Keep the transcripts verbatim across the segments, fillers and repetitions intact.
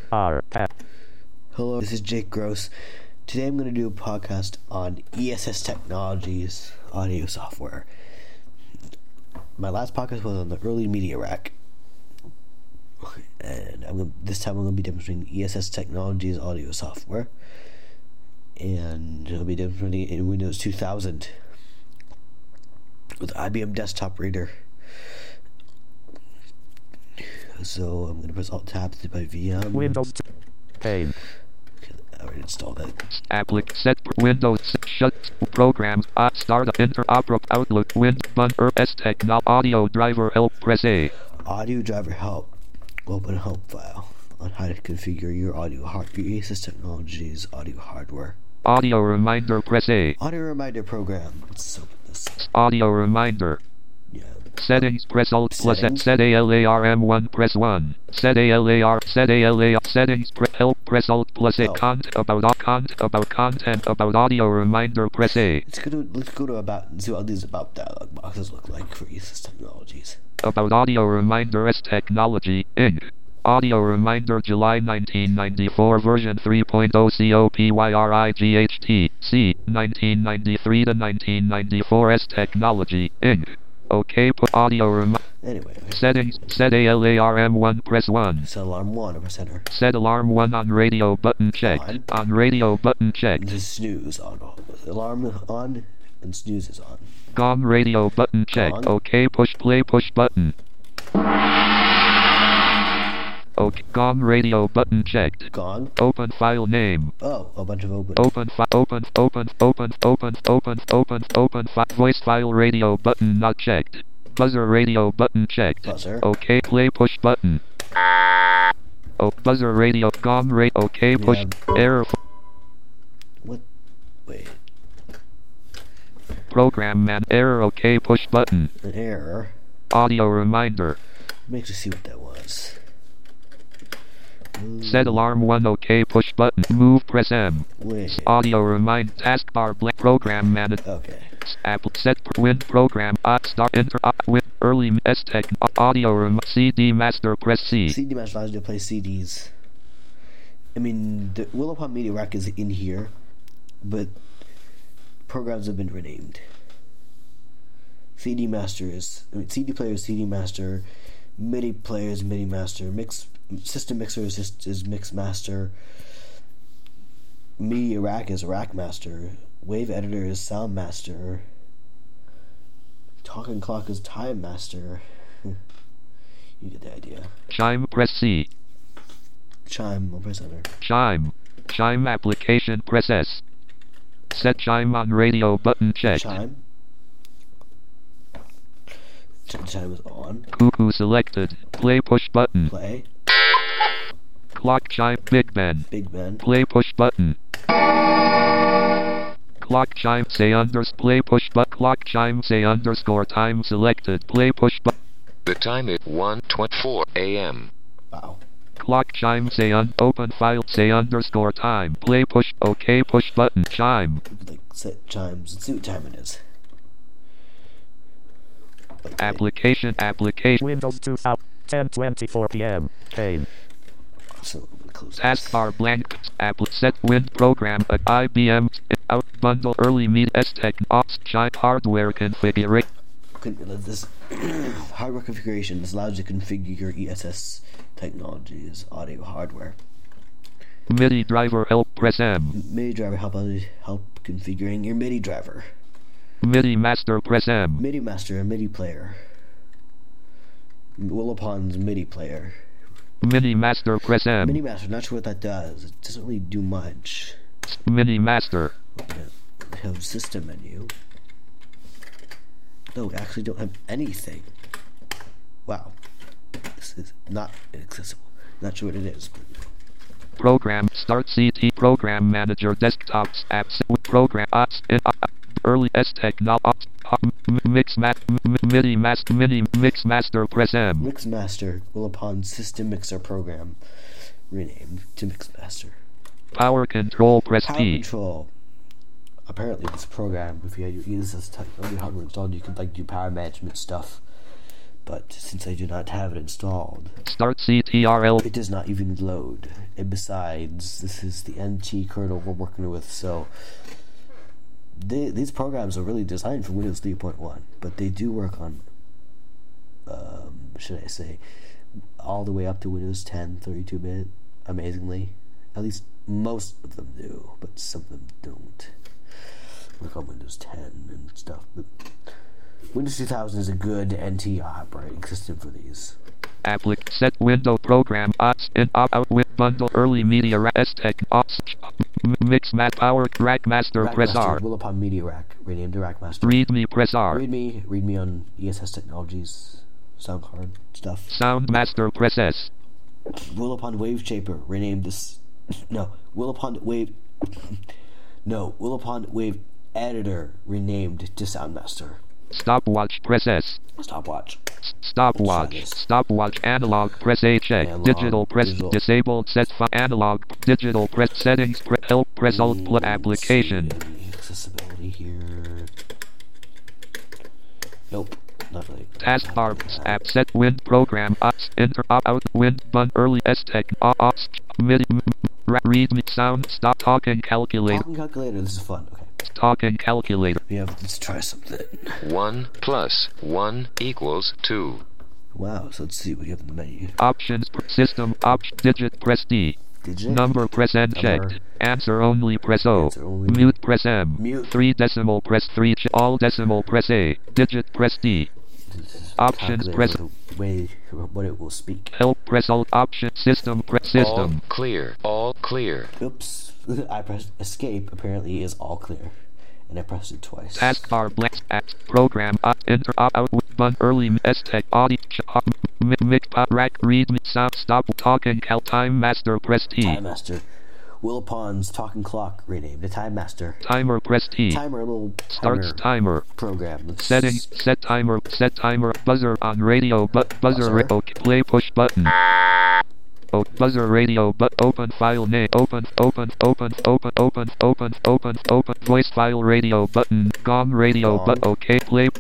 R. Pat. Hello, this is Jake Gross. Today I'm going to do a podcast on E S S Technologies audio software. My last podcast was on the early media rack. And I'm gonna, this time I'm going to be demonstrating E S S Technologies audio software. And I'll be demonstrating it in Windows two thousand with I B M Desktop Reader. So I'm going to press Alt-Tab to my V M. Windows two. Pane. I already installed it. Applic set Windows shut programs uh, start interopera Outlook Wind Bun S Techno audio driver help press A. Audio driver help. Open a help file on how to configure your audio hard your E S S Technologies audio hardware. Audio reminder press A. Audio reminder program. Let's open this. Audio reminder. Yeah. Settings press Alt plus Settings. set A L A R M one press one. Set A L A R set A L A R settings pre- help press Alt plus A. Oh. Content about au- content about content about audio reminder press A. Let's go to let's go to about and see what these about dialog boxes look like for E S S Technologies. About audio reminder S Technology Incorporated. Audio reminder July nineteen ninety-four version three point oh COPYRIGHT C nineteen ninety-three to nineteen ninety-four S Technology Incorporated. Okay, put audio reminder. Anyway, Settings set A L A R M one press one. set alarm one press enter. Set alarm one on radio button checked. On. On radio button checked. The snooze on. Alarm on and snooze is on. Gone radio button checked. Gone. Okay, push play push button. Okay, gone radio button checked. Gone. Open file name. Oh, a bunch of open. Open fi- open open open open open open open fi- voice file radio button not checked. Buzzer radio button checked. Buzzer. Okay, play push button. Oh, buzzer radio gone rate. Okay, push Yeah. error. What? Wait. Program man error. Okay, push button. An error. Audio reminder. Makes us see what that was. Set alarm one. Okay, push button. Move press M. Wait. Audio remind taskbar blank program manager. Okay. App set win program uh, start enter uh, with early S Tech uh, audio rem C D master press C. C D master allows you to play C Ds. I mean, the Willowpond Media Rack is in here, but programs have been renamed. C D master is I mean, C D player is C D master, MIDI player is MIDI master, mix system mixer is just is mix master. Media rack is rack master. Wave editor is sound master. Talking clock is time master. You get the idea. Chime press C. Chime, I'll press enter. Chime. Chime application press S. Set chime on radio button checked. Chime. Ch- chime is on. Cuckoo selected. Play push button. Play. Clock chime Big Ben. Big Ben. Play push button. Clock chime say unders play push but clock chime say underscore time selected. Play push but The time is one twenty-four a.m. Wow. clock chime say un open file say underscore time. Play push okay push button chime. Like set chimes. Let's see what time it is. Okay. Application application Windows two thousand. ten twenty-four p.m. Pane. So I'm gonna close this. taskbar blank app set win program at I B M out bundle early meet S Tech ops chime hardware configuration. Con- This hardware configuration. This allows you to configure your E S S Technologies audio hardware. MIDI driver help press M. MIDI driver help help configuring your MIDI driver. MIDI master press M. MIDI master, a MIDI player. Willowpond's MIDI player. MIDI master press M. MIDI master, not sure what that does. It doesn't really do much. MIDI master. Okay. We have system menu. No, we actually don't have anything. Wow. This is not accessible. Not sure what it is. But Program start C T program manager desktops apps with program apps in uh, early S Techno ops uh, m- mix mat m- MIDI master MIDI mix master press M. Mixmaster will upon System Mixer program renamed to Mixmaster. Power control press Power P. control. Apparently, this program, if you had your E S S technology hardware installed, you could like do power management stuff. but since I do not have it installed, Start C T R L. it does not even load. And besides, this is the N T kernel we're working with, so they, these programs are really designed for Windows three point one, but they do work on, um, should I say, all the way up to Windows ten thirty-two bit, amazingly. At least most of them do, but some of them don't work on Windows ten and stuff. But Windows two thousand is a good N T operating system for these. Applic set window program ops in op out with bundle early media ra- S tech ops m- mix mat power rack master press R. Rackmaster, Will upon Media Rack, renamed to Rackmaster. Readme press R. Readme, readme on E S S Technologies, sound card stuff. Sound master press S. Will upon Wave Shaper, renamed this. No, Will upon Wave. No, Will upon Wave Editor, renamed to Soundmaster. Stopwatch press S. Stopwatch. S- Stopwatch. Let's try this. Stopwatch analog press H. Analog, Digital press digital. disabled set fi- analog digital press settings pre- help press alt plus Let's application. see, any accessibility here. Nope, not really. Taskbar app set wind program ops enter op out wind bun early S tech ops midi m- ra- read me sound stop talking calculator Talking calculator, this is fun. Okay, talking calculator we have. Let's try something. one plus one equals two. Wow, so let's see what we have in the menu. options pr- system option digit press D Digit. number press N Number. checked answer only press O Answer only. mute press M Mute. three decimal press three ch- all decimal press A digit press D This is options calculator press- with the way what it will speak. help press alt option system press All system clear. All clear. Oops, I pressed escape. Apparently, is all clear, and I pressed it twice. Taskbar blank app program up enter op out with bun early S tech audio ch- op, m- mic pop rack read me sound stop talking cal time master press T Time Master. Will upon's talking clock renamed to Time Master. timer press T Timer, a little starts timer timer program. Let's- settings set timer set timer buzzer on radio but buzzer, Buzzer. ra- okay, play push button oh buzzer radio but open file name open open open open open open open open voice file radio button gong radio Gong. but okay play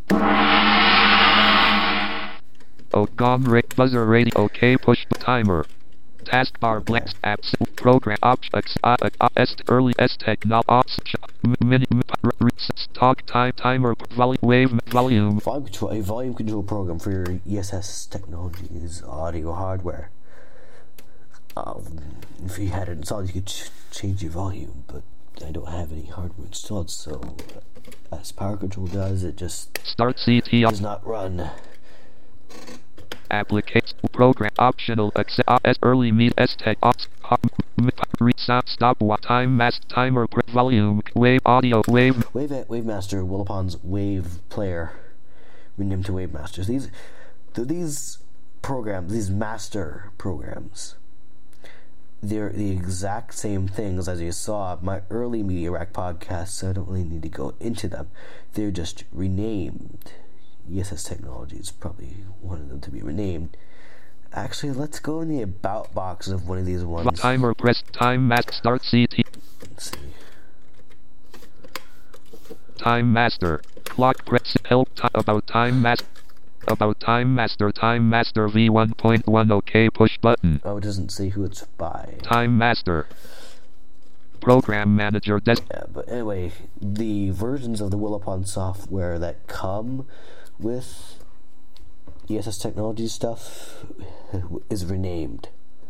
oh gong ra- buzzer radio okay push timer taskbar blank apps program objects uh, uh, uh, s early s techno ops m- mini m- r- r- s- talk time timer volume wave volume Volume control, a volume control program for your E S S Technologies audio hardware. Um, if you had it installed, you could ch- change your volume, but I don't have any hardware installed, so as Power Control does, it just start C T does not run. application program optional accept s early meet s tech ops read sound stop wa- time mask timer pre- volume wave audio wave Wave Wave Master, Will upon's Wave Player, renamed to Wave Masters. These, th- these programs, these master programs, they're the exact same things as you saw at my early Media Rack podcast, so I don't really need to go into them. They're just renamed. E S S Technologies probably wanted them to be renamed. Actually, let's go in the about box of one of these ones. timer press time mask start C T Let's see. time master clock press help ti- about time master about time master time master v one point one okay push button Oh, it doesn't say who it's by. time master program manager desk Yeah, but anyway, the versions of the Will upon software that come with E S S Technologies stuff is renamed.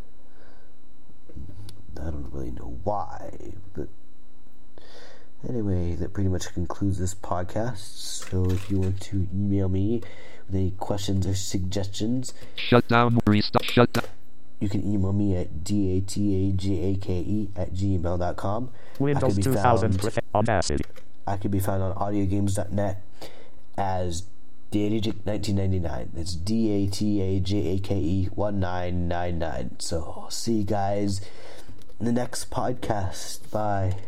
I don't really know why, but anyway, that pretty much concludes this podcast. So if you want to email me with any questions or suggestions, shut down restart shut down you can email me at datajake at gmail dot com. Windows be two thousand found- Profe- Audacity. I can be found on audio games dot net as Datajake nineteen ninety-nine. That's D A T A J A K E one nine nine nine. So, see you guys in the next podcast. Bye.